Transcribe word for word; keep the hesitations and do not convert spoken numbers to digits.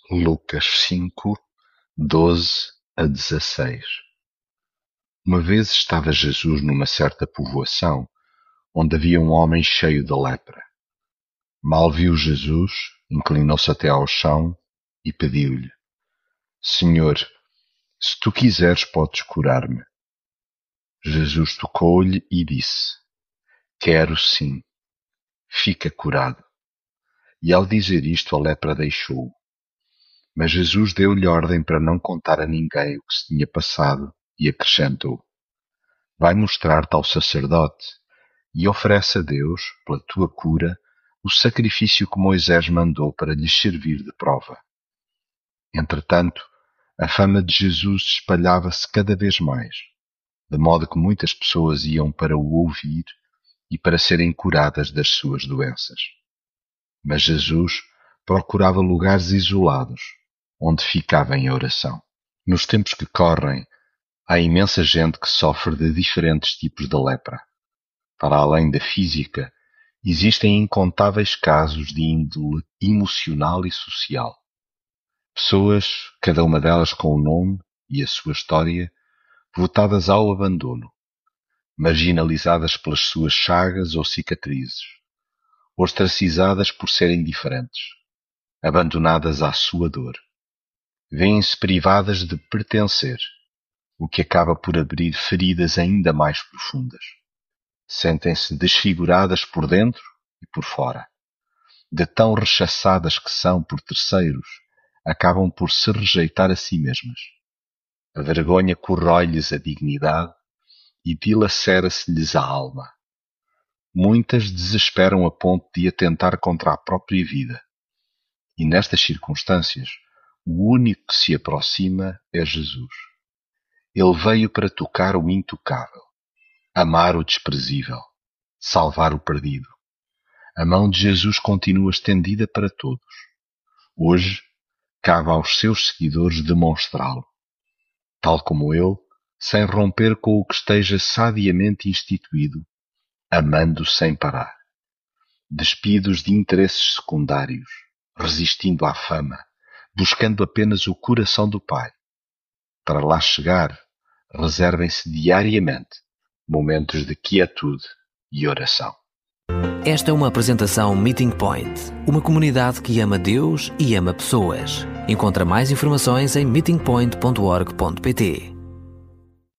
Lucas cinco, doze a dezasseis. Uma vez estava Jesus numa certa povoação, onde havia um homem cheio de lepra. Mal viu Jesus, inclinou-se até ao chão e pediu-lhe: Senhor, se tu quiseres, podes curar-me. Jesus tocou-lhe e disse: Quero sim, fica curado. E ao dizer isto, a lepra deixou-o. Mas Jesus deu-lhe ordem para não contar a ninguém o que se tinha passado e acrescentou: Vai mostrar-te ao sacerdote e oferece a Deus, pela tua cura, o sacrifício que Moisés mandou para lhes servir de prova. Entretanto, a fama de Jesus espalhava-se cada vez mais, de modo que muitas pessoas iam para o ouvir e para serem curadas das suas doenças. Mas Jesus procurava lugares isolados, onde ficava em oração. Nos tempos que correm, há imensa gente que sofre de diferentes tipos de lepra. Para além da física, existem incontáveis casos de índole emocional e social. Pessoas, cada uma delas com o nome e a sua história, votadas ao abandono, marginalizadas pelas suas chagas ou cicatrizes, ostracizadas por serem diferentes, abandonadas à sua dor. Vêem-se privadas de pertencer, o que acaba por abrir feridas ainda mais profundas. Sentem-se desfiguradas por dentro e por fora. De tão rechaçadas que são por terceiros, acabam por se rejeitar a si mesmas. A vergonha corrói-lhes a dignidade e dilacera-se-lhes a alma. Muitas desesperam a ponto de atentar contra a própria vida. E nestas circunstâncias, o único que se aproxima é Jesus. Ele veio para tocar o intocável, amar o desprezível, salvar o perdido. A mão de Jesus continua estendida para todos. Hoje, cabe aos seus seguidores demonstrá-lo, tal como ele, sem romper com o que esteja sadiamente instituído, amando sem parar. Despidos de interesses secundários, resistindo à fama, buscando apenas o coração do Pai. Para lá chegar, reservem-se diariamente momentos de quietude e oração. Esta é uma apresentação Meeting Point, uma comunidade que ama Deus e ama pessoas. Encontra mais informações em meeting point ponto org ponto pt.